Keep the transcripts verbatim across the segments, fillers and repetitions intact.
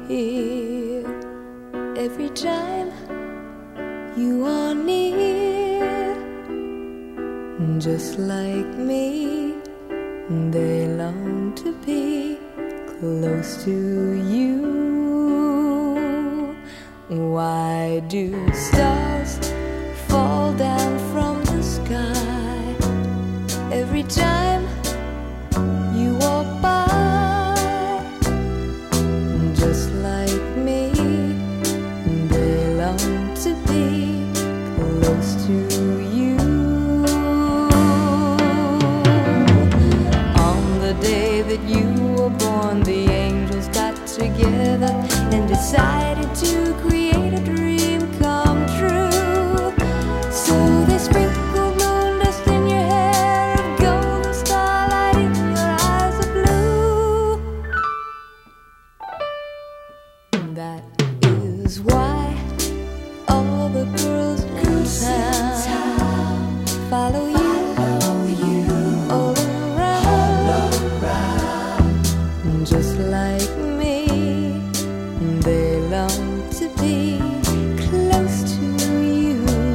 here. Every time you are near, just like me, they long to be close to you. Why do stars fall down from the sky every time you walk by? Just like me, they long to be close to you. On the day that you were born, the angels got together and decided to create a dream come true. So they sprinkled moon dust in your hair of golden starlight, in your eyes of blue. That is why all the girls in town follow you, all around. Just like me, they long to be close to you.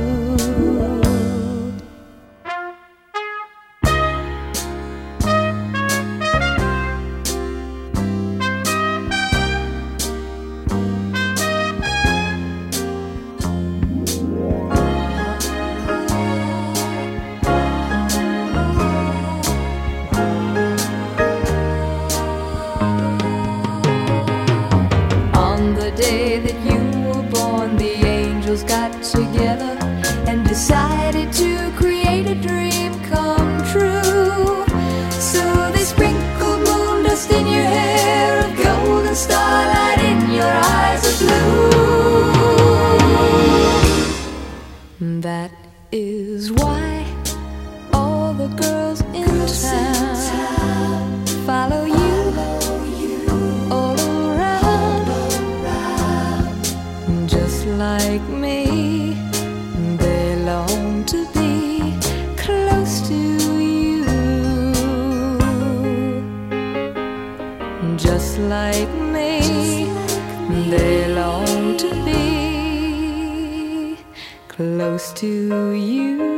On the day that you were born, the angels got together and decided to create a dream come true. So they sprinkled moon dust in your hair of golden starlight, in your eyes of blue. That is why all the girls in town follow you, all around. Just like me, they long to be close to you. Just like me, they long to be close to you.